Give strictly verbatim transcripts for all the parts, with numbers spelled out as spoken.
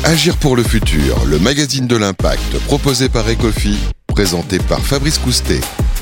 Agir pour le futur, le magazine de l'impact proposé par Ecofi, présenté par Fabrice Coustet.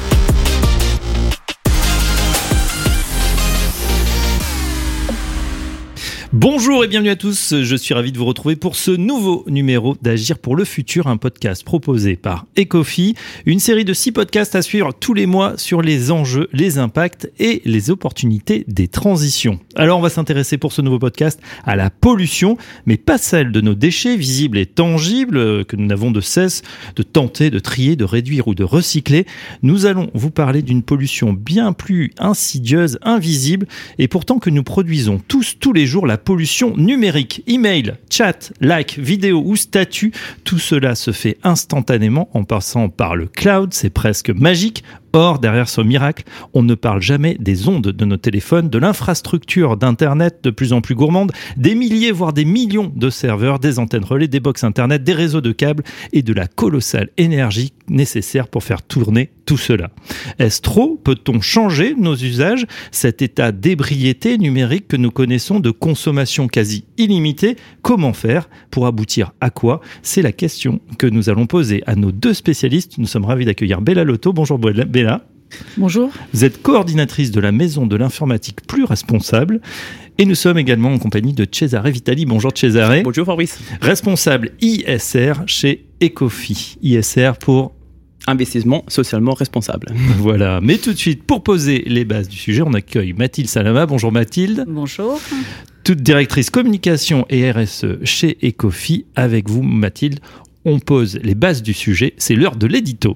Bonjour et bienvenue à tous, je suis ravi de vous retrouver pour ce nouveau numéro d'Agir pour le futur, un podcast proposé par Ecofi, une série de six podcasts à suivre tous les mois sur les enjeux, les impacts et les opportunités des transitions. Alors on va s'intéresser pour ce nouveau podcast à la pollution, mais pas celle de nos déchets visibles et tangibles que nous n'avons de cesse de tenter de trier, de réduire ou de recycler. Nous allons vous parler d'une pollution bien plus insidieuse, invisible et pourtant que nous produisons tous, tous les jours, la pollution numérique. Email, chat, like, vidéo ou statut, tout cela se fait instantanément en passant par le cloud, c'est presque magique. Or, derrière ce miracle, on ne parle jamais des ondes de nos téléphones, de l'infrastructure d'Internet de plus en plus gourmande, des milliers voire des millions de serveurs, des antennes relais, des box Internet, des réseaux de câbles et de la colossale énergie nécessaire pour faire tourner tout cela. Est-ce trop ? Peut-on changer nos usages ? Cet état d'ébriété numérique que nous connaissons de consommation quasi illimitée, comment faire ? Pour aboutir à quoi ? C'est la question que nous allons poser à nos deux spécialistes. Nous sommes ravis d'accueillir Béla Lotto. Bonjour Béla. Bonjour. Vous êtes coordinatrice de la Maison de l'informatique plus responsable et nous sommes également en compagnie de Cesare Vitali. Bonjour Cesare. Bonjour Fabrice. Responsable I S R chez Ecofi. I S R pour investissement socialement responsable. Voilà. Mais tout de suite, pour poser les bases du sujet, on accueille Mathilde Salama. Bonjour Mathilde. Bonjour. Toute directrice communication et R S E chez Ecofi. Avec vous Mathilde, on pose les bases du sujet. C'est l'heure de l'édito.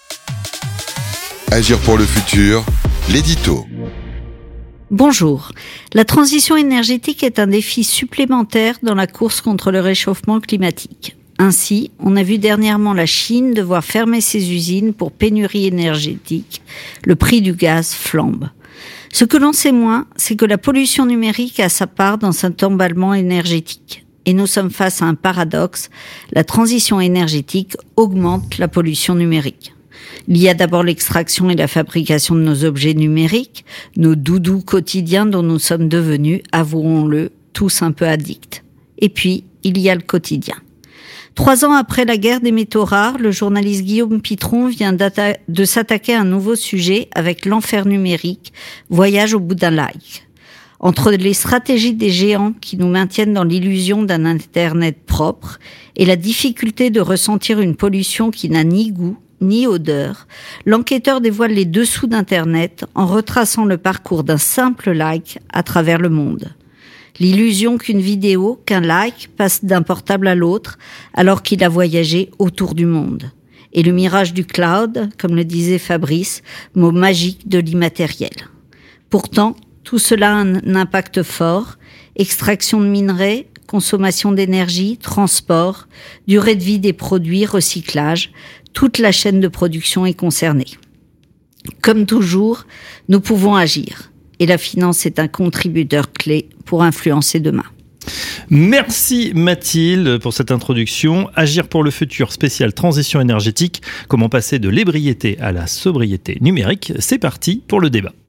Agir pour le futur, l'édito. Bonjour. La transition énergétique est un défi supplémentaire dans la course contre le réchauffement climatique. Ainsi, on a vu dernièrement la Chine devoir fermer ses usines pour pénurie énergétique. Le prix du gaz flambe. Ce que l'on sait moins, c'est que la pollution numérique a sa part dans cet emballement énergétique. Et nous sommes face à un paradoxe. La transition énergétique augmente la pollution numérique. Il y a d'abord l'extraction et la fabrication de nos objets numériques, nos doudous quotidiens dont nous sommes devenus, avouons-le, tous un peu addicts. Et puis, il y a le quotidien. Trois ans après la guerre des métaux rares, le journaliste Guillaume Pitron vient de s'attaquer à un nouveau sujet avec l'enfer numérique, voyage au bout d'un like. Entre les stratégies des géants qui nous maintiennent dans l'illusion d'un Internet propre et la difficulté de ressentir une pollution qui n'a ni goût, ni odeur, l'enquêteur dévoile les dessous d'Internet en retraçant le parcours d'un simple like à travers le monde. L'illusion qu'une vidéo, qu'un like passe d'un portable à l'autre alors qu'il a voyagé autour du monde. Et le mirage du cloud, comme le disait Fabrice, mot magique de l'immatériel. Pourtant, tout cela a un impact fort, extraction de minerais, consommation d'énergie, transport, durée de vie des produits, recyclage, toute la chaîne de production est concernée. Comme toujours, nous pouvons agir. Et la finance est un contributeur clé pour influencer demain. Merci Mathilde pour cette introduction. Agir pour le futur spécial transition énergétique. Comment passer de l'ébriété à la sobriété numérique ? C'est parti pour le débat.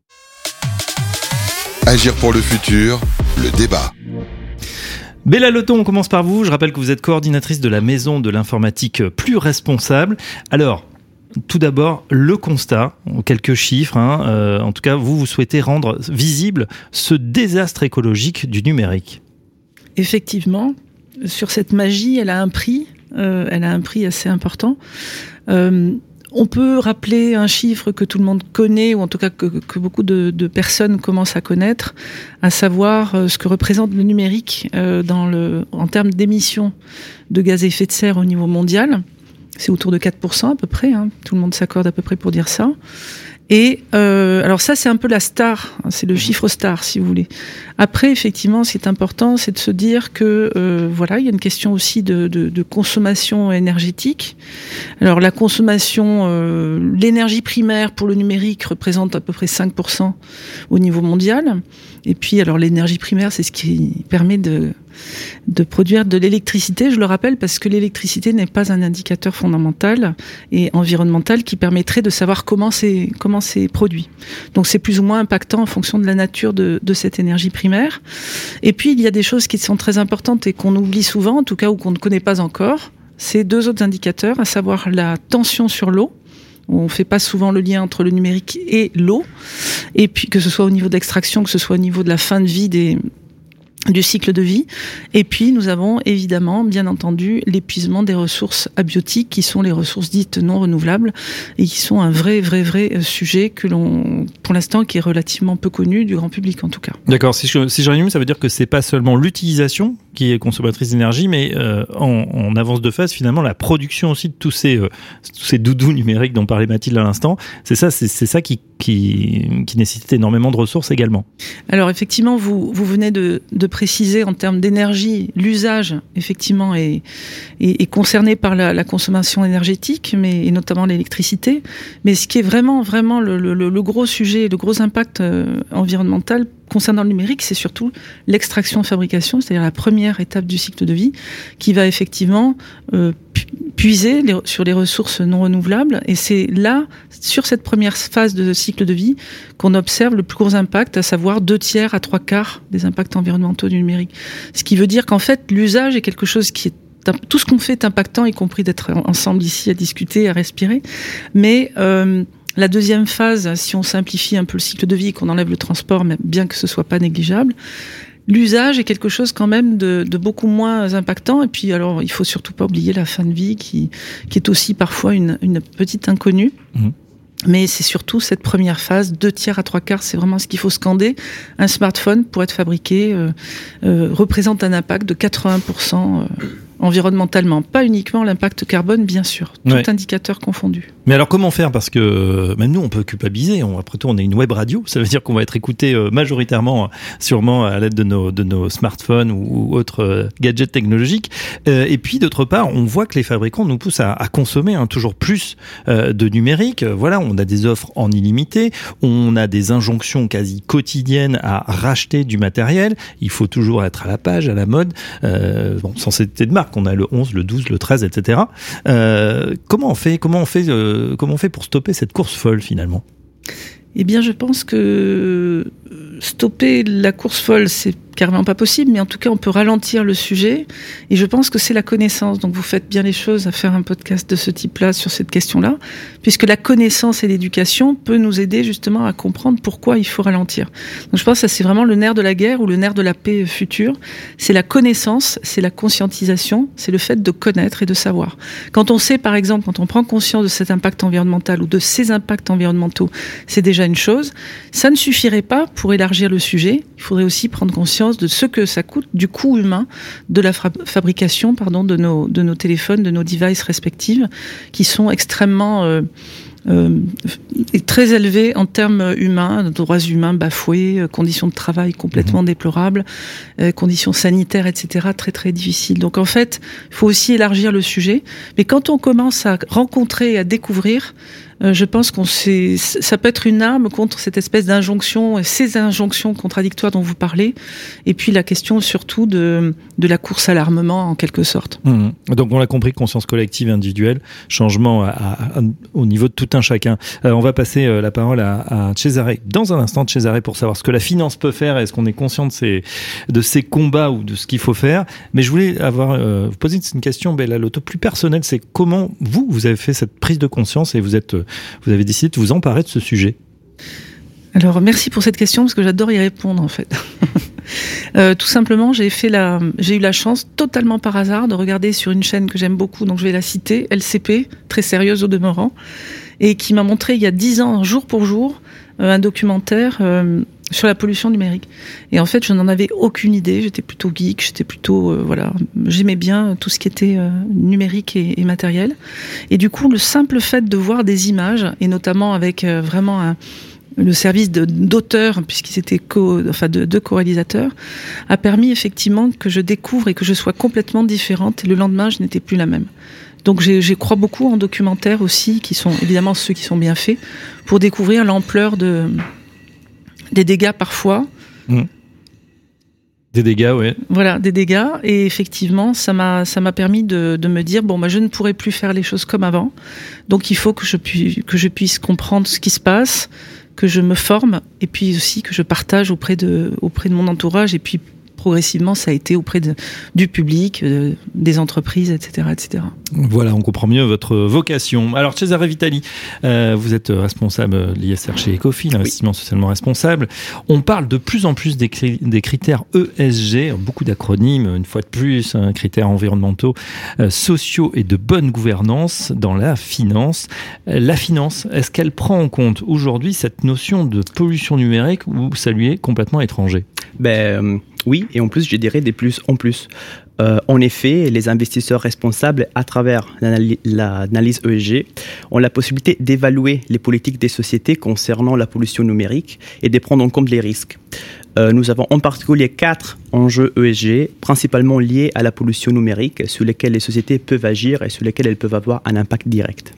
Agir pour le futur, le débat. Béla Lotto, on commence par vous. Je rappelle que vous êtes coordinatrice de la Maison de l'informatique plus responsable. Alors, tout d'abord, le constat, quelques chiffres. Hein, euh, en tout cas, vous, vous souhaitez rendre visible ce désastre écologique du numérique. Effectivement, sur cette magie, elle a un prix. Euh, elle a un prix assez important. Euh, On peut rappeler un chiffre que tout le monde connaît, ou en tout cas que, que beaucoup de, de personnes commencent à connaître, à savoir euh, ce que représente le numérique euh, dans le, en termes d'émissions de gaz à effet de serre au niveau mondial. C'est autour de quatre pour cent à peu près, hein. Tout le monde s'accorde à peu près pour dire ça. Et euh, alors ça, c'est un peu la star, c'est le chiffre star, si vous voulez. Après, effectivement, ce qui est important, c'est de se dire que euh, voilà, il y a une question aussi de, de, de consommation énergétique. Alors la consommation, euh, l'énergie primaire pour le numérique représente à peu près cinq pour cent au niveau mondial. Et puis, alors l'énergie primaire, c'est ce qui permet de de produire de l'électricité, je le rappelle, parce que l'électricité n'est pas un indicateur fondamental et environnemental qui permettrait de savoir comment c'est, comment c'est produit. Donc c'est plus ou moins impactant en fonction de la nature de, de cette énergie primaire. primaire. Et puis, il y a des choses qui sont très importantes et qu'on oublie souvent, en tout cas, ou qu'on ne connaît pas encore. C'est deux autres indicateurs, à savoir la tension sur l'eau. On ne fait pas souvent le lien entre le numérique et l'eau. Et puis, que ce soit au niveau d'extraction, que ce soit au niveau de la fin de vie des... du cycle de vie. Et puis, nous avons évidemment, bien entendu, l'épuisement des ressources abiotiques, qui sont les ressources dites non renouvelables, et qui sont un vrai, vrai, vrai sujet que l'on, pour l'instant, qui est relativement peu connu du grand public, en tout cas. D'accord. Si je, si je résume, ça veut dire que c'est pas seulement l'utilisation qui est consommatrice d'énergie, mais euh, en, en avance de phase, finalement, la production aussi de tous ces, euh, tous ces doudous numériques dont parlait Mathilde à l'instant. C'est ça, c'est, c'est ça qui, qui, qui nécessite énormément de ressources également. Alors, effectivement, vous, vous venez de, de préciser en termes d'énergie, l'usage, effectivement, est, est, est concerné par la, la consommation énergétique, mais, et notamment l'électricité. Mais ce qui est vraiment, vraiment le, le, le gros sujet, le gros impact euh, environnemental concernant le numérique, c'est surtout l'extraction-fabrication, c'est-à-dire la première étape du cycle de vie, qui va effectivement euh, puiser les, sur les ressources non renouvelables. Et c'est là, sur cette première phase de cycle de vie, qu'on observe le plus gros impact, à savoir deux tiers à trois quarts des impacts environnementaux du numérique. Ce qui veut dire qu'en fait, l'usage est quelque chose qui est tout ce qu'on fait est impactant, y compris d'être ensemble ici à discuter, à respirer. Mais euh, la deuxième phase, si on simplifie un peu le cycle de vie, qu'on enlève le transport, mais bien que ce soit pas négligeable, l'usage est quelque chose quand même de, de beaucoup moins impactant. Et puis alors, il faut surtout pas oublier la fin de vie qui, qui est aussi parfois une, une petite inconnue. Mmh. Mais c'est surtout cette première phase, deux tiers à trois quarts, c'est vraiment ce qu'il faut scander. Un smartphone, pour être fabriqué, euh, euh, représente un impact de quatre-vingts pour cent euh, environnementalement. Pas uniquement l'impact carbone, bien sûr, tout ouais. indicateur confondu. Mais alors comment faire ? Parce que même nous, on peut culpabiliser. On, après tout, on est une web radio. Ça veut dire qu'on va être écouté euh, majoritairement, sûrement à l'aide de nos, de nos smartphones ou, ou autres euh, gadgets technologiques. Euh, et puis, d'autre part, on voit que les fabricants nous poussent à, à consommer hein, toujours plus euh, de numérique. Voilà, on a des offres en illimité. On a des injonctions quasi quotidiennes à racheter du matériel. Il faut toujours être à la page, à la mode. Euh, bon, sans citer de marque. On a le onze, le douze, le treize, et cetera. Euh, comment on fait, comment on fait, euh, comment on fait pour stopper cette course folle finalement ? Eh bien, je pense que stopper la course folle, c'est carrément pas possible, mais en tout cas, on peut ralentir le sujet. Et je pense que c'est la connaissance. Donc, vous faites bien les choses à faire un podcast de ce type-là sur cette question-là, puisque la connaissance et l'éducation peut nous aider justement à comprendre pourquoi il faut ralentir. Donc, je pense que ça, c'est vraiment le nerf de la guerre ou le nerf de la paix future. C'est la connaissance, c'est la conscientisation, c'est le fait de connaître et de savoir. Quand on sait, par exemple, quand on prend conscience de cet impact environnemental ou de ces impacts environnementaux, c'est déjà une chose. Ça ne suffirait pas pour élargir le sujet. Il faudrait aussi prendre conscience de ce que ça coûte, du coût humain de la fra- fabrication pardon, de, nos, de nos téléphones, de nos devices respectives, qui sont extrêmement euh, euh, très élevés en termes humains, droits humains bafoués, conditions de travail complètement mmh. déplorables, euh, conditions sanitaires, et cetera, très très difficiles. Donc en fait, il faut aussi élargir le sujet. Mais quand on commence à rencontrer et à découvrir, Euh, je pense qu'on sait, ça peut être une arme contre cette espèce d'injonction, ces injonctions contradictoires dont vous parlez, et puis la question surtout de, de la course à l'armement en quelque sorte. Mmh. Donc on l'a compris, conscience collective et individuelle, changement à, à, à, au niveau de tout un chacun. Euh, on va passer euh, la parole à, à Cesare, dans un instant, Cesare, pour savoir ce que la finance peut faire, est-ce qu'on est conscient de ces, de ces combats ou de ce qu'il faut faire. Mais je voulais avoir, euh, vous poser une question, Bella Lotto, plus personnelle, c'est comment vous, vous avez fait cette prise de conscience et vous êtes euh, vous avez décidé de vous emparer de ce sujet. Alors, merci pour cette question, parce que j'adore y répondre, en fait. euh, tout simplement, j'ai fait la, j'ai eu la chance, totalement par hasard, de regarder sur une chaîne que j'aime beaucoup, donc je vais la citer, L C P, très sérieuse au demeurant, et qui m'a montré, il y a dix ans, jour pour jour, euh, un documentaire euh, sur la pollution numérique. Et en fait, je n'en avais aucune idée. J'étais plutôt geek, j'étais plutôt, euh, voilà, j'aimais bien tout ce qui était euh, numérique et, et matériel. Et du coup, le simple fait de voir des images, et notamment avec euh, vraiment un, le service de, d'auteurs, puisqu'ils étaient co, enfin de, de co-réalisateurs, a permis effectivement que je découvre et que je sois complètement différente. Et le lendemain, je n'étais plus la même. Donc, j'ai, j'ai crois beaucoup en documentaires aussi, qui sont évidemment ceux qui sont bien faits, pour découvrir l'ampleur de des dégâts parfois. Mmh. Des dégâts, oui. Voilà, des dégâts. Et effectivement, ça m'a, ça m'a permis de, de me dire, bon, bah, je ne pourrai plus faire les choses comme avant. Donc, il faut que je, puis, que je puisse comprendre ce qui se passe, que je me forme et puis aussi que je partage auprès de, auprès de mon entourage et puis progressivement, ça a été auprès de, du public, euh, des entreprises, et cetera, et cetera. Voilà, on comprend mieux votre vocation. Alors, Cesare Vitali, euh, vous êtes responsable de l'I S R chez Ecofi, l'investissement oui. socialement responsable. On parle de plus en plus des, cri- des critères E S G, beaucoup d'acronymes, une fois de plus, hein, critères environnementaux, euh, sociaux et de bonne gouvernance dans la finance. Euh, la finance, est-ce qu'elle prend en compte aujourd'hui cette notion de pollution numérique ou ça lui est complètement étranger ? Ben, euh, oui, et en plus, je dirais des plus en plus. Euh, en effet, les investisseurs responsables, à travers l'analyse, l'analyse E S G, ont la possibilité d'évaluer les politiques des sociétés concernant la pollution numérique et de prendre en compte les risques. Euh, nous avons en particulier quatre enjeux E S G, principalement liés à la pollution numérique, sur lesquels les sociétés peuvent agir et sur lesquels elles peuvent avoir un impact direct.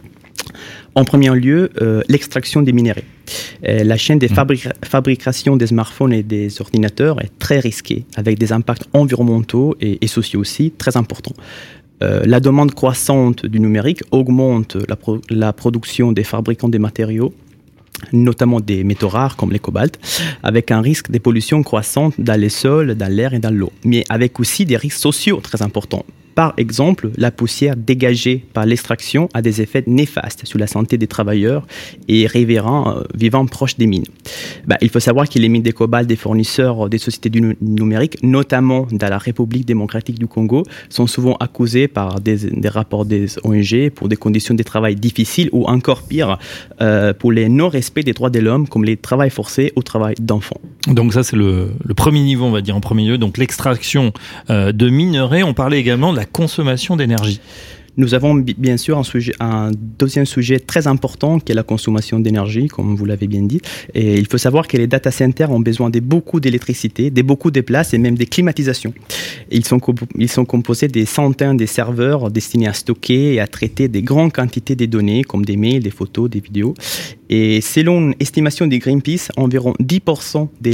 En premier lieu, euh, l'extraction des minéraux. Euh, la chaîne de fabrica- fabrication des smartphones et des ordinateurs est très risquée, avec des impacts environnementaux et, et sociaux aussi très importants. Euh, la demande croissante du numérique augmente la, pro- la production des fabricants des matériaux, notamment des métaux rares comme les cobaltes, avec un risque de pollution croissante dans les sols, dans l'air et dans l'eau, mais avec aussi des risques sociaux très importants. Par exemple, la poussière dégagée par l'extraction a des effets néfastes sur la santé des travailleurs et riverains euh, vivant proches des mines. Bah, il faut savoir que les mines de cobalt des fournisseurs des sociétés du nu- numérique, notamment dans la République démocratique du Congo, sont souvent accusées par des, des rapports des O N G pour des conditions de travail difficiles ou encore pire, euh, pour les non-respects des droits de l'homme, comme les travail forcés ou travail d'enfants. Donc ça, c'est le, le premier niveau, on va dire, en premier lieu. Donc l'extraction euh, de minerais. On parlait également de la consommation d'énergie. Nous avons bien sûr un, sujet, un deuxième sujet très important qui est la consommation d'énergie, comme vous l'avez bien dit. Et il faut savoir que les data centers ont besoin de beaucoup d'électricité, de beaucoup de places et même des climatisations. Ils sont, comp- ils sont composés des centaines de serveurs destinés à stocker et à traiter des grandes quantités de données, comme des mails, des photos, des vidéos. Et selon une estimation de Greenpeace, environ dix pour cent de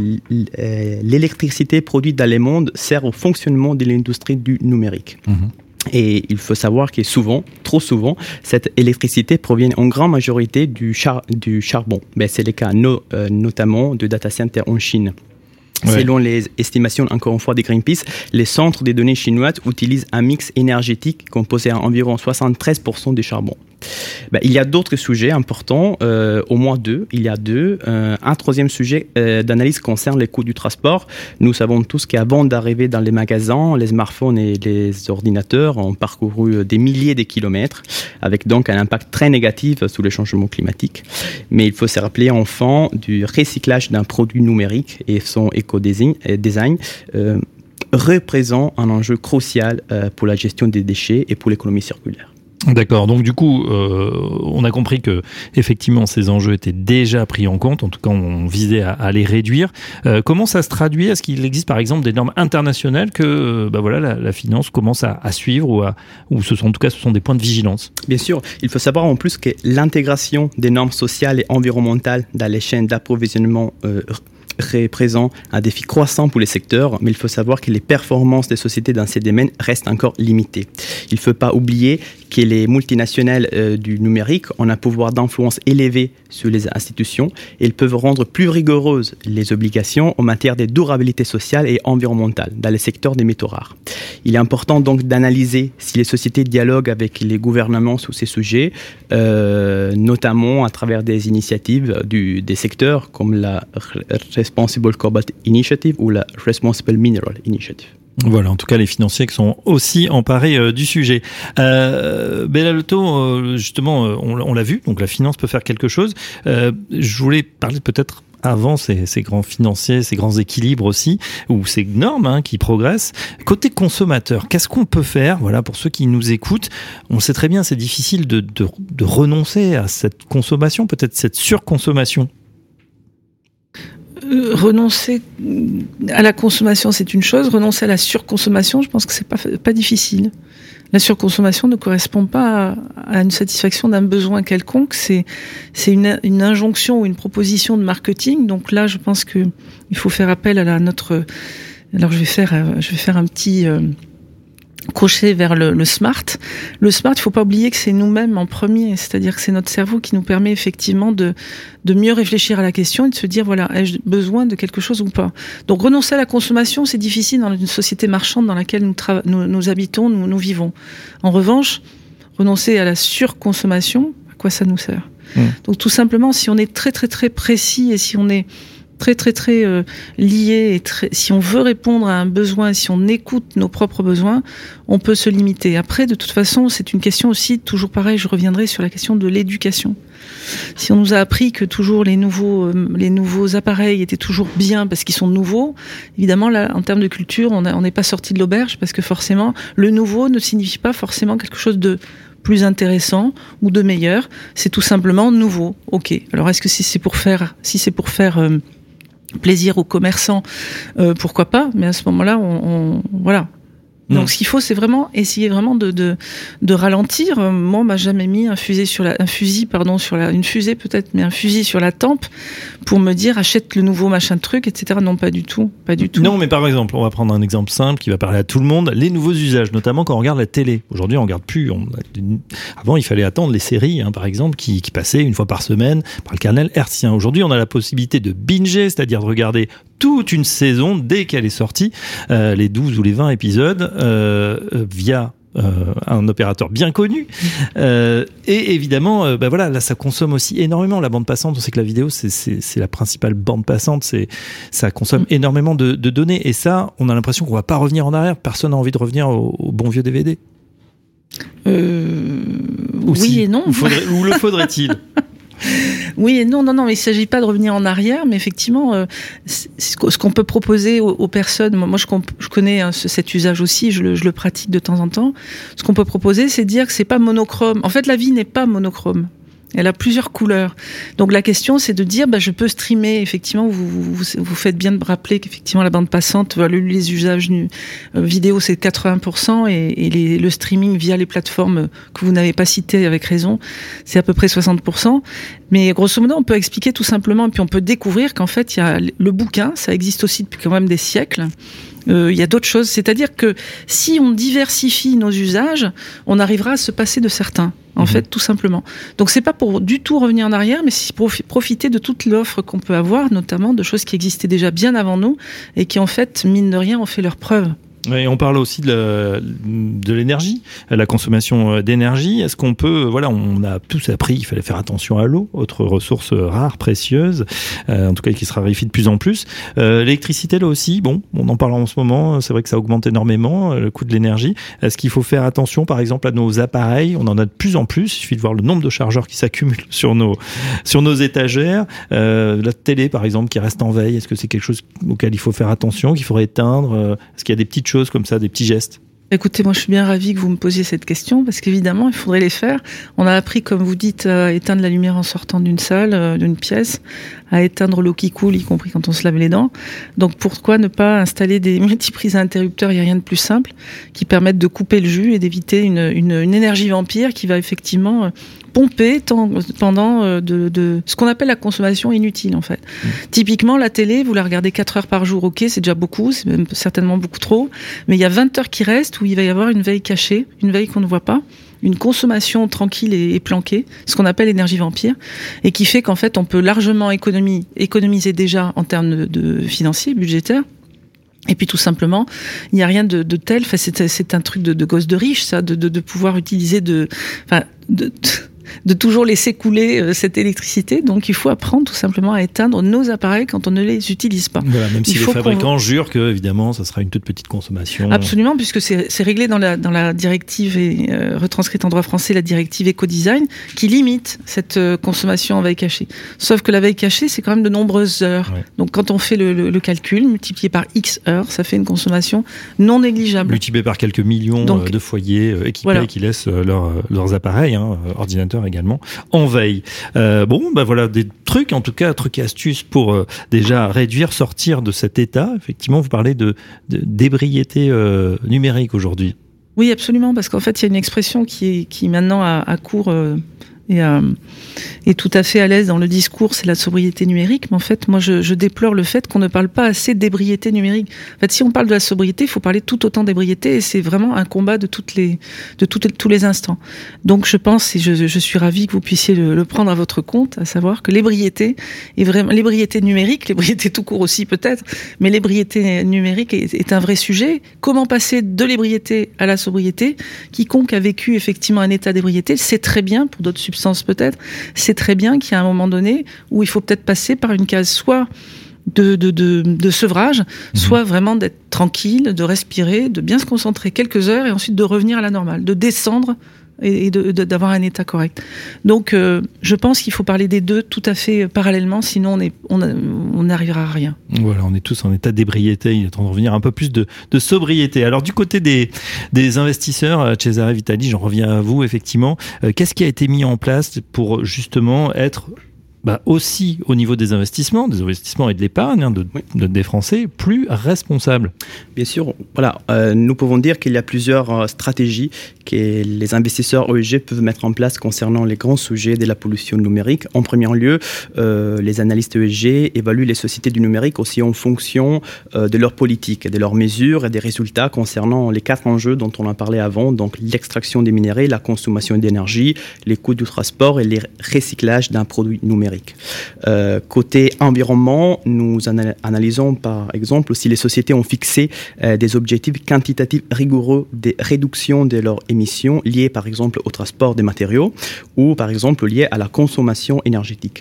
l'électricité produite dans le monde sert au fonctionnement de l'industrie du numérique. Mmh. Et il faut savoir que souvent, trop souvent, cette électricité provient en grande majorité du, char- du charbon. Ben, c'est le cas no- euh, notamment de data centers en Chine. Ouais. Selon les estimations, encore une fois, des Greenpeace, les centres des données chinoises utilisent un mix énergétique composé à environ soixante-treize pour cent de charbon. Ben, il y a d'autres sujets importants, euh, au moins deux. Il y a deux. Euh, un troisième sujet euh, d'analyse concerne les coûts du transport. Nous savons tous qu'avant d'arriver dans les magasins, les smartphones et les ordinateurs ont parcouru des milliers de kilomètres, avec donc un impact très négatif sur le changement climatique. Mais il faut se rappeler enfin du recyclage d'un produit numérique et son éco-design euh, représente un enjeu crucial euh, pour la gestion des déchets et pour l'économie circulaire. D'accord, donc du coup, euh, on a compris que effectivement ces enjeux étaient déjà pris en compte, en tout cas on visait à, à les réduire. Euh, comment ça se traduit ? Est-ce qu'il existe par exemple des normes internationales que euh, bah voilà, la, la finance commence à, à suivre ou, à, ou ce sont, en tout cas ce sont des points de vigilance ? Bien sûr, il faut savoir en plus que l'intégration des normes sociales et environnementales dans les chaînes d'approvisionnement euh, représente un défi croissant pour les secteurs, mais il faut savoir que les performances des sociétés dans ces domaines restent encore limitées. Il ne faut pas oublier que les multinationales euh, du numérique ont un pouvoir d'influence élevé sur les institutions et elles peuvent rendre plus rigoureuses les obligations en matière de durabilité sociale et environnementale dans le secteur des métaux rares. Il est important donc d'analyser si les sociétés dialoguent avec les gouvernements sur ces sujets, euh, notamment à travers des initiatives du, des secteurs comme la Responsible Cobalt Initiative ou la Responsible Mineral Initiative. Voilà, en tout cas les financiers qui sont aussi emparés euh, du sujet. Euh, Bella Lotto, euh, justement, euh, on, on l'a vu, donc la finance peut faire quelque chose. Euh, je voulais parler peut-être avant ces, ces grands financiers, ces grands équilibres aussi, ou ces normes hein, qui progressent. Côté consommateur, qu'est-ce qu'on peut faire ? Voilà, pour ceux qui nous écoutent, on sait très bien, c'est difficile de, de, de renoncer à cette consommation, peut-être cette surconsommation. Euh, renoncer à la consommation, c'est une chose. Renoncer à la surconsommation, je pense que c'est pas, pas difficile. La surconsommation ne correspond pas à, à une satisfaction d'un besoin quelconque. C'est, c'est une, une injonction ou une proposition de marketing. Donc là, je pense que il faut faire appel à la, notre. Alors je vais faire, je vais faire un petit. Euh, coché vers le, le smart. Le smart, il faut pas oublier que c'est nous-mêmes en premier, c'est-à-dire que c'est notre cerveau qui nous permet effectivement de, de mieux réfléchir à la question et de se dire, voilà, ai-je besoin de quelque chose ou pas? Donc renoncer à la consommation, c'est difficile dans une société marchande dans laquelle nous, tra- nous, nous habitons, nous, nous vivons. En revanche, renoncer à la surconsommation, à quoi ça nous sert? Mmh. Donc tout simplement, si on est très très très précis et si on est très très très euh, lié et très, si on veut répondre à un besoin, si on écoute nos propres besoins, on peut se limiter. Après, de toute façon, c'est une question aussi, toujours pareil, je reviendrai sur la question de l'éducation. Si on nous a appris que toujours les nouveaux, euh, les nouveaux appareils étaient toujours bien parce qu'ils sont nouveaux, évidemment, là, en termes de culture, on n'est pas sorti de l'auberge parce que forcément, le nouveau ne signifie pas forcément quelque chose de plus intéressant ou de meilleur. C'est tout simplement nouveau. Ok. Alors, est-ce que si c'est pour faire, si c'est pour faire euh, plaisir aux commerçants, euh, pourquoi pas, mais à ce moment-là, on, on voilà. Donc, mmh. ce qu'il faut, c'est vraiment essayer vraiment de de, de ralentir. Moi, on m'a jamais mis un fusil sur la, un fusil, pardon, sur la, une fusée peut-être, mais un fusil sur la tempe pour me dire achète le nouveau machin de truc, et cetera. Non, pas du tout, pas du tout. Non, mais par exemple, on va prendre un exemple simple qui va parler à tout le monde. Les nouveaux usages, notamment quand on regarde la télé. Aujourd'hui, on regarde plus. On, avant, il fallait attendre les séries, hein, par exemple, qui, qui passaient une fois par semaine par le canal hertzien. Aujourd'hui, on a la possibilité de binger, c'est-à-dire de regarder toute une saison dès qu'elle est sortie, euh, les douze ou les vingt épisodes, euh, via euh, un opérateur bien connu. Euh, et évidemment, euh, bah voilà, là, ça consomme aussi énormément la bande passante. On sait que la vidéo, c'est, c'est, c'est la principale bande passante. C'est, ça consomme énormément de, de données. Et ça, on a l'impression qu'on va pas revenir en arrière. Personne n'a envie de revenir au, au bon vieux D V D. Euh, oui si, et non. Ou, faudrait, ou le faudrait-il? Oui et non, non, non, mais il ne s'agit pas de revenir en arrière, mais effectivement, euh, ce qu'on peut proposer aux, aux personnes, moi je, je connais hein, cet usage aussi, je le, je le pratique de temps en temps, ce qu'on peut proposer, c'est de dire que c'est pas monochrome. En fait, la vie n'est pas monochrome. Elle a plusieurs couleurs. Donc la question, c'est de dire, bah, je peux streamer. Effectivement, vous, vous, vous faites bien de rappeler qu'effectivement la bande passante, les, les usages euh, vidéo, c'est quatre-vingts pour cent et, et les, le streaming via les plateformes que vous n'avez pas citées avec raison, c'est à peu près soixante pour cent. Mais grosso modo, on peut expliquer tout simplement, et puis on peut découvrir qu'en fait, il y a le bouquin, ça existe aussi depuis quand même des siècles. Euh, il y a d'autres choses. C'est-à-dire que si on diversifie nos usages, on arrivera à se passer de certains. En mmh. fait, tout simplement. Donc, c'est pas pour du tout revenir en arrière, mais c'est pour profiter de toute l'offre qu'on peut avoir, notamment de choses qui existaient déjà bien avant nous et qui, en fait, mine de rien, ont fait leurs preuves. Et on parle aussi de, la, de l'énergie, la consommation d'énergie. Est-ce qu'on peut, voilà, on a tous appris qu'il fallait faire attention à l'eau, autre ressource rare, précieuse, euh, en tout cas qui se raréfie de plus en plus. Euh, l'électricité, là aussi, bon, on en parle en ce moment, c'est vrai que ça augmente énormément, le coût de l'énergie. Est-ce qu'il faut faire attention, par exemple, à nos appareils? On en a de plus en plus, il suffit de voir le nombre de chargeurs qui s'accumulent sur nos, sur nos étagères. Euh, la télé, par exemple, qui reste en veille, est-ce que c'est quelque chose auquel il faut faire attention, qu'il faudrait éteindre? Est-ce qu'il y a des petites choses comme ça, des petits gestes? Écoutez, moi je suis bien ravie que vous me posiez cette question parce qu'évidemment il faudrait les faire. On a appris, comme vous dites, à éteindre la lumière en sortant d'une salle, d'une pièce, à éteindre l'eau qui coule, y compris quand on se lave les dents. Donc pourquoi ne pas installer des multiprises à interrupteurs? Il n'y a rien de plus simple qui permettent de couper le jus et d'éviter une, une, une énergie vampire qui va effectivement pomper tant, pendant de, de ce qu'on appelle la consommation inutile en fait. Mmh. Typiquement la télé, vous la regardez quatre heures par jour, ok, c'est déjà beaucoup, c'est même certainement beaucoup trop, mais il y a vingt heures qui restent où il va y avoir une veille cachée, une veille qu'on ne voit pas, une consommation tranquille et, et planquée, ce qu'on appelle l'énergie vampire, et qui fait qu'en fait on peut largement économiser, économiser déjà en termes de, de financiers, budgétaires. Et puis tout simplement, il n'y a rien de, de tel, enfin, c'est, c'est un truc de, de gosse de riche, ça, de, de, de pouvoir utiliser de, enfin, de, de de toujours laisser couler euh, cette électricité. Donc, il faut apprendre tout simplement à éteindre nos appareils quand on ne les utilise pas. Voilà, même si les fabricants jurent que, évidemment, ça sera une toute petite consommation. Absolument, puisque c'est, c'est réglé dans la, dans la directive et euh, retranscrite en droit français, la directive éco-design, qui limite cette euh, consommation en veille cachée. Sauf que la veille cachée, c'est quand même de nombreuses heures. Ouais. Donc, quand on fait le, le, le calcul, multiplié par X heures, ça fait une consommation non négligeable. Multiplié par quelques millions Donc, de foyers euh, équipés voilà. qui laissent euh, leur, leurs appareils, hein, ordinateurs également, en veille. Euh, bon, bah voilà des trucs, en tout cas, trucs et astuces pour euh, déjà réduire, sortir de cet état. Effectivement, vous parlez de, de d'ébriété euh, numérique aujourd'hui. Oui, absolument, parce qu'en fait, il y a une expression qui, est, qui maintenant a, a cours euh, et, euh, et tout à fait à l'aise dans le discours, c'est la sobriété numérique. Mais en fait, moi, je, je déplore le fait qu'on ne parle pas assez d'ébriété numérique. En fait, si on parle de la sobriété, il faut parler tout autant d'ébriété, et c'est vraiment un combat de toutes les, de toutes, tous les instants. Donc, je pense, et je, je suis ravie que vous puissiez le, le prendre à votre compte, à savoir que l'ébriété est vraiment l'ébriété numérique, l'ébriété tout court aussi peut-être, mais l'ébriété numérique est, est un vrai sujet. Comment passer de l'ébriété à la sobriété? Quiconque a vécu effectivement un état d'ébriété sait très bien, pour d'autres substances peut-être, sait très bien qu'il y a un moment donné où il faut peut-être passer par une case soit de, de, de, de sevrage, mmh. soit vraiment d'être tranquille, de respirer, de bien se concentrer quelques heures et ensuite de revenir à la normale, de descendre et de, de, d'avoir un état correct. Donc, euh, je pense qu'il faut parler des deux tout à fait parallèlement, sinon on est, on, on n'arrivera à rien. Voilà, on est tous en état d'ébriété. Il est temps de revenir un peu plus de, de sobriété. Alors, du côté des, des investisseurs, Cesare Vitali, j'en reviens à vous, effectivement. Euh, qu'est-ce qui a été mis en place pour justement être bah, aussi au niveau des investissements, des investissements et de l'épargne hein, de, oui. de, des Français, plus responsables? Bien sûr, voilà, euh, nous pouvons dire qu'il y a plusieurs euh, stratégies que les investisseurs E S G peuvent mettre en place concernant les grands sujets de la pollution numérique. En premier lieu, euh, les analystes E S G évaluent les sociétés du numérique aussi en fonction euh, de leur politique, de leurs mesures et des résultats concernant les quatre enjeux dont on a parlé avant, donc l'extraction des minéraux, la consommation d'énergie, les coûts du transport et les recyclages d'un produit numérique. Euh, côté environnement, nous ana- analysons par exemple si les sociétés ont fixé euh, des objectifs quantitatifs rigoureux de réduction de leurs émissions liées par exemple au transport des matériaux ou par exemple liées à la consommation énergétique.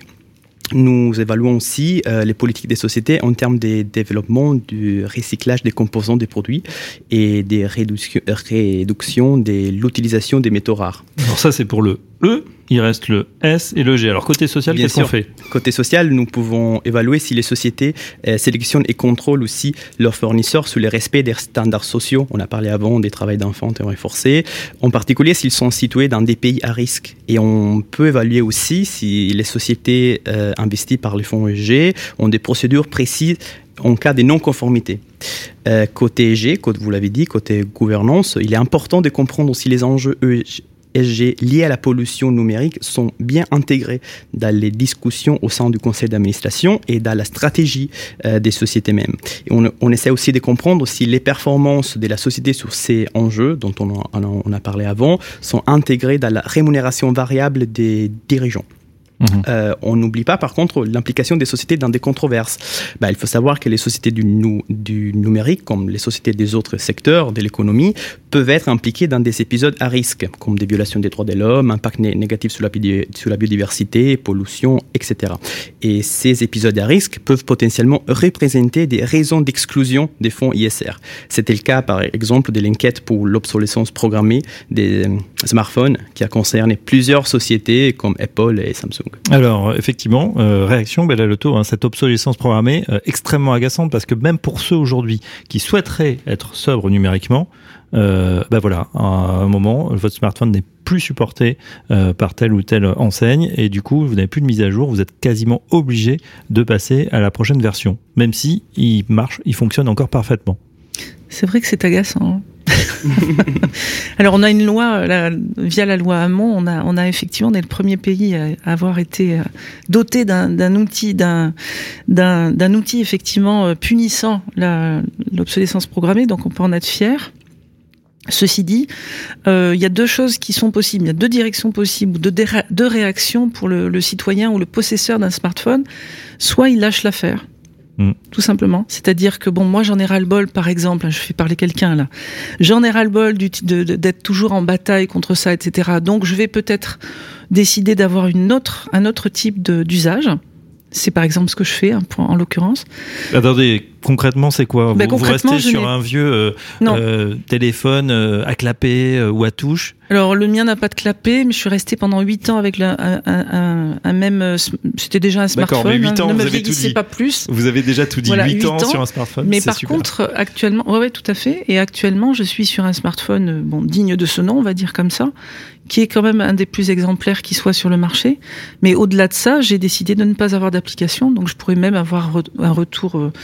Nous évaluons aussi euh, les politiques des sociétés en termes de développement du recyclage des composants des produits et des réductions réduction de l'utilisation des métaux rares. Alors ça, c'est pour le E, il reste le S et le G. Alors côté social, Bien qu'est-ce sûr. qu'on fait? Côté social, nous pouvons évaluer si les sociétés euh, sélectionnent et contrôlent aussi leurs fournisseurs sous le respect des standards sociaux. On a parlé avant des travails d'enfants et forcés, en particulier s'ils sont situés dans des pays à risque. Et on peut évaluer aussi si les sociétés euh, investies par les fonds E S G ont des procédures précises en cas de non-conformité. Euh, côté G, comme vous l'avez dit, côté gouvernance, il est important de comprendre aussi les enjeux E S G liés à la pollution numérique sont bien intégrés dans les discussions au sein du conseil d'administration et dans la stratégie euh, des sociétés mêmes. Et on, on essaie aussi de comprendre si les performances de la société sur ces enjeux, dont on a, on a parlé avant, sont intégrées dans la rémunération variable des dirigeants. Mmh. Euh, on n'oublie pas par contre l'implication des sociétés dans des controverses. Ben, il faut savoir que les sociétés du, nu- du numérique, comme les sociétés des autres secteurs de l'économie, peuvent être impliquées dans des épisodes à risque, comme des violations des droits de l'homme, impact né- négatif sur la, bi- sur la biodiversité, pollution, et cetera. Et ces épisodes à risque peuvent potentiellement représenter des raisons d'exclusion des fonds I S R. C'était le cas par exemple de l'enquête pour l'obsolescence programmée des smartphones qui a concerné plusieurs sociétés comme Apple et Samsung. Alors, effectivement, euh, réaction, Bella Lotto, hein, cette obsolescence programmée, euh, extrêmement agaçante, parce que même pour ceux aujourd'hui qui souhaiteraient être sobres numériquement, euh, ben voilà, à un moment, votre smartphone n'est plus supporté euh, par telle ou telle enseigne, et du coup, vous n'avez plus de mise à jour, vous êtes quasiment obligé de passer à la prochaine version, même si il marche, il fonctionne encore parfaitement. C'est vrai que c'est agaçant. Alors on a une loi, la, via la loi Hamon, on a, on a effectivement, on est le premier pays à avoir été doté d'un, d'un outil, d'un, d'un, d'un outil effectivement punissant la, l'obsolescence programmée, donc on peut en être fier. Ceci dit, euh, il y a deux choses qui sont possibles, il y a deux directions possibles, deux, dé- deux réactions pour le, le citoyen ou le possesseur d'un smartphone. Soit il lâche l'affaire. Mmh. Tout simplement. C'est-à-dire que, bon, moi, j'en ai ras-le-bol, par exemple, je fais parler quelqu'un, là. J'en ai ras-le-bol du, de, de, d'être toujours en bataille contre ça, et cetera. Donc, je vais peut-être décider d'avoir une autre, un autre type de, d'usage. C'est par exemple ce que je fais, hein, pour, en l'occurrence. Attendez, concrètement, c'est quoi? Ben, vous, vous restez sur n'ai... un vieux euh, euh, téléphone euh, à clapet euh, ou à touche? Alors, le mien n'a pas de clapet, mais je suis restée pendant huit ans avec le, un, un, un, un même... C'était déjà un smartphone. D'accord, mais huit ans, hein, ne vous me avez tout dit. Pas plus. Vous avez déjà tout dit. Voilà, huit, huit ans, ans sur un smartphone, mais c'est par super. contre, actuellement... Oui, ouais, tout à fait. Et actuellement, je suis sur un smartphone bon, digne de ce nom, on va dire comme ça, qui est quand même un des plus exemplaires qui soit sur le marché. Mais au-delà de ça, j'ai décidé de ne pas avoir d'application, donc je pourrais même avoir un retour, euh,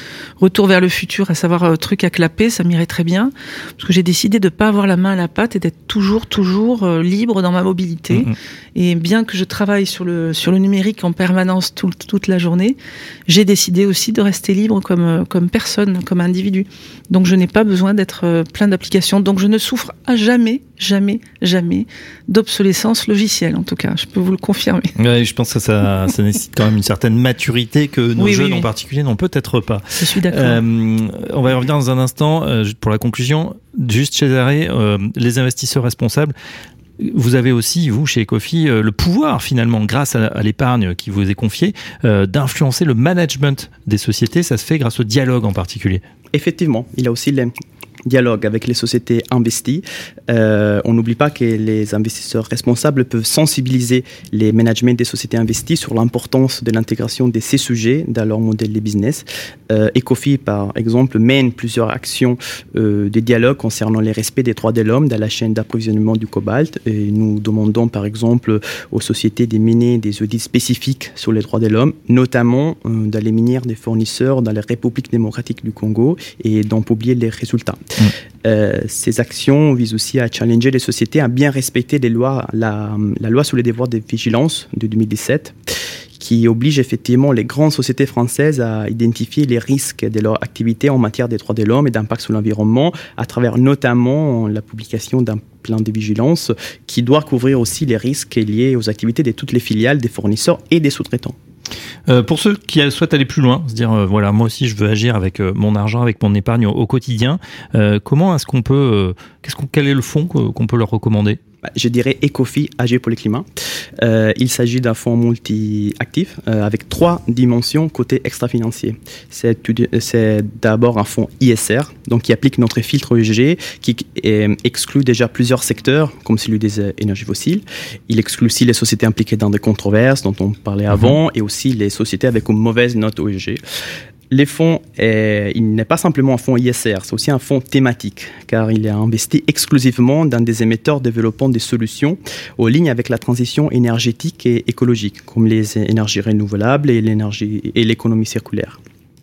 Retour vers le futur, à savoir euh, truc à clapper, ça m'irait très bien, parce que j'ai décidé de pas avoir la main à la pâte et d'être toujours, toujours euh, libre dans ma mobilité. Mmh. Et bien que je travaille sur le sur le numérique en permanence tout, toute la journée, j'ai décidé aussi de rester libre comme comme personne, comme individu. Donc je n'ai pas besoin d'être euh, plein d'applications. Donc je ne souffre à jamais, jamais, jamais d'obsolescence logicielle. En tout cas, je peux vous le confirmer. Ouais, je pense que ça, ça nécessite quand même une certaine maturité que nos oui, jeunes oui, oui. en particulier n'ont peut-être pas. Je suis d'accord. Euh, on va y revenir dans un instant. Euh, pour la conclusion, juste chez Arrêt, euh, les investisseurs responsables. Vous avez aussi, vous, chez Ecofi, euh, le pouvoir, finalement, grâce à, à l'épargne qui vous est confiée, euh, d'influencer le management des sociétés. Ça se fait grâce au dialogue en particulier. Effectivement, il y a aussi les dialogue avec les sociétés investies. Euh, on n'oublie pas que les investisseurs responsables peuvent sensibiliser les managements des sociétés investies sur l'importance de l'intégration de ces sujets dans leur modèle de business. Euh, Ecofi, par exemple, mène plusieurs actions euh, de dialogue concernant les respects des droits de l'homme dans la chaîne d'approvisionnement du cobalt. Et nous demandons, par exemple, aux sociétés de mener des audits spécifiques sur les droits de l'homme, notamment euh, dans les minières des fournisseurs dans la République démocratique du Congo, et d'en publier les résultats. Mmh. Euh, ces actions visent aussi à challenger les sociétés à bien respecter les lois, la, la loi sur les devoirs de vigilance de deux mille dix-sept, qui oblige effectivement les grandes sociétés françaises à identifier les risques de leur activité en matière des droits de l'homme et d'impact sur l'environnement, à travers notamment la publication d'un plan de vigilance qui doit couvrir aussi les risques liés aux activités de toutes les filiales, des fournisseurs et des sous-traitants. Euh, pour ceux qui souhaitent aller plus loin, se dire euh, voilà, moi aussi je veux agir avec euh, mon argent, avec mon épargne au, au quotidien, euh, comment est-ce qu'on peut, euh, qu'est-ce qu'on, quel est le fonds qu'on, qu'on peut leur recommander ? Je dirais Ecofi Agir pour le climat. Euh, il s'agit d'un fonds multi-actif euh, avec trois dimensions côté extra-financier. C'est, c'est d'abord un fonds I S R, donc qui applique notre filtre E S G, qui euh, exclut déjà plusieurs secteurs, comme celui des euh, énergies fossiles. Il exclut aussi les sociétés impliquées dans des controverses dont on parlait avant, mmh. et aussi les sociétés avec une mauvaise note E S G. Les fonds, euh, il n'est pas simplement un fonds I S R, c'est aussi un fonds thématique, car il est investi exclusivement dans des émetteurs développant des solutions en ligne avec la transition énergétique et écologique, comme les énergies renouvelables et, l'énergie, et l'économie circulaire.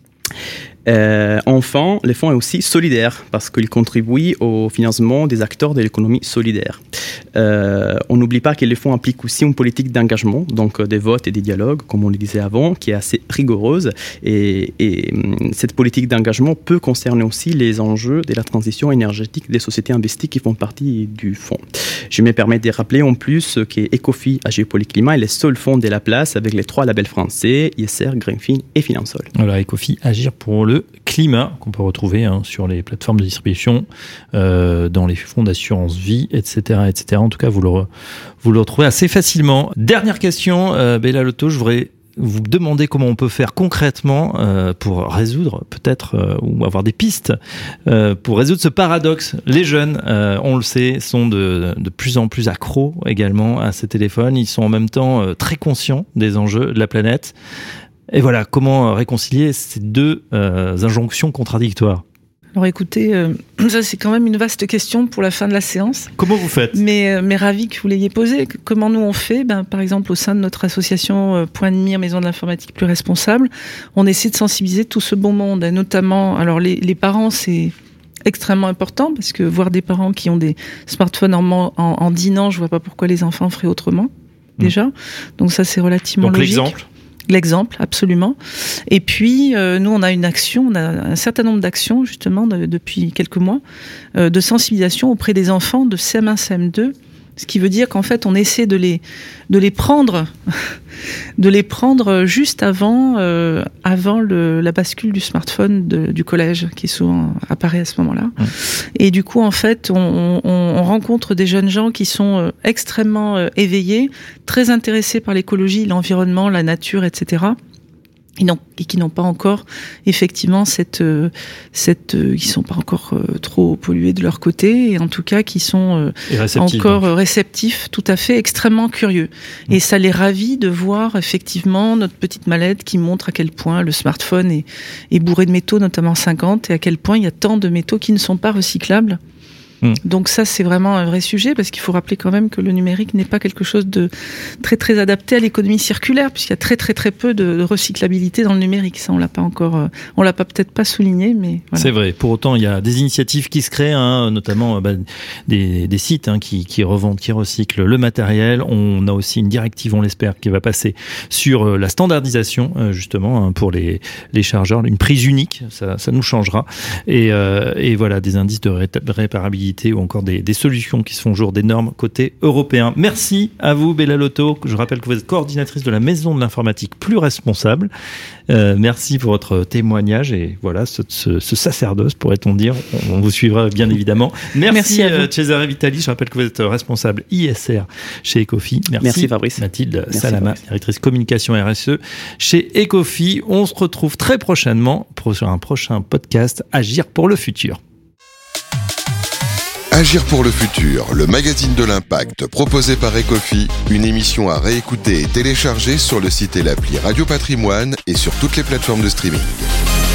Euh, enfin, le fonds est aussi solidaire parce qu'il contribue au financement des acteurs de l'économie solidaire. Euh, on n'oublie pas que le fonds implique aussi une politique d'engagement, donc des votes et des dialogues, comme on le disait avant, qui est assez rigoureuse. Et, et cette politique d'engagement peut concerner aussi les enjeux de la transition énergétique des sociétés investies qui font partie du fonds. Je me permets de rappeler en plus que Ecofi Agir pour le climat est le seul fonds de la place avec les trois labels français, I S R, Greenfin et Finansol. Voilà, Ecofi Agir pour le climat, qu'on peut retrouver hein, sur les plateformes de distribution, euh, dans les fonds d'assurance vie, et cetera, et cetera. En tout cas, vous le, re, vous le retrouvez assez facilement. Dernière question, euh, Bella Lotto, je voudrais vous demander comment on peut faire concrètement euh, pour résoudre peut-être, euh, ou avoir des pistes, euh, pour résoudre ce paradoxe. Les jeunes, euh, on le sait, sont de, de plus en plus accros également à ces téléphones. Ils sont en même temps euh, très conscients des enjeux de la planète. Et voilà, comment réconcilier ces deux euh, injonctions contradictoires ? Alors écoutez, euh, ça c'est quand même une vaste question pour la fin de la séance. Comment vous faites ? Mais, euh, mais ravi que vous l'ayez posée. Comment nous on fait ? Ben, par exemple, au sein de notre association euh, Point de Mire, Maison de l'informatique plus responsable, on essaie de sensibiliser tout ce beau monde, et notamment, alors les, les parents, c'est extrêmement important, parce que voir des parents qui ont des smartphones en, en, en dînant, je vois pas pourquoi les enfants feraient autrement, déjà. Mmh. Donc ça c'est relativement Donc, logique. L'exemple ? L'exemple, absolument. Et puis, euh, nous, on a une action, on a un certain nombre d'actions, justement, de, depuis quelques mois, euh, de sensibilisation auprès des enfants de C M un, C M deux, ce qui veut dire qu'en fait, on essaie de les, de les prendre, de les prendre juste avant, euh, avant le, la bascule du smartphone de, du collège, qui souvent apparaît à ce moment-là. Mmh. Et du coup, en fait, on, on, on rencontre des jeunes gens qui sont euh, extrêmement euh, éveillés, très intéressés par l'écologie, l'environnement, la nature, et cetera. Et, non, et qui n'ont pas encore effectivement cette, cette, euh, qui sont pas encore euh, trop pollués de leur côté, et en tout cas qui sont euh, encore donc. réceptifs, tout à fait, extrêmement curieux. Mmh. Et ça les ravit de voir effectivement notre petite mallette qui montre à quel point le smartphone est, est bourré de métaux, notamment cinquante, et à quel point il y a tant de métaux qui ne sont pas recyclables. Mmh. Donc ça, c'est vraiment un vrai sujet, parce qu'il faut rappeler quand même que le numérique n'est pas quelque chose de très très adapté à l'économie circulaire, puisqu'il y a très très très peu de recyclabilité dans le numérique. Ça, on l'a pas encore, on l'a pas peut-être pas souligné, mais voilà. C'est vrai. Pour autant, il y a des initiatives qui se créent, hein, notamment bah, des, des sites hein, qui, qui revendent, qui recyclent le matériel. On a aussi une directive, on l'espère, qui va passer sur la standardisation, justement, hein, pour les, les chargeurs, une prise unique, ça, ça nous changera. Et, euh, et voilà, des indices de ré- réparabilité ou encore des, des solutions qui se font jour des normes côté européen. Merci à vous, Bella Lotto. Je rappelle que vous êtes coordinatrice de la Maison de l'informatique plus responsable. Euh, merci pour votre témoignage et voilà, ce, ce, ce sacerdoce, pourrait-on dire. On, on vous suivra bien évidemment. Merci, Merci euh, Cesare Vitali. Je rappelle que vous êtes responsable I S R chez Ecofi. Merci, Merci Fabrice. Mathilde Merci Salama, Fabrice. directrice communication R S E chez Ecofi. On se retrouve très prochainement pour sur un prochain podcast Agir pour le futur. Agir pour le futur, le magazine de l'impact proposé par Ecofi, une émission à réécouter et télécharger sur le site et l'appli Radio Patrimoine et sur toutes les plateformes de streaming.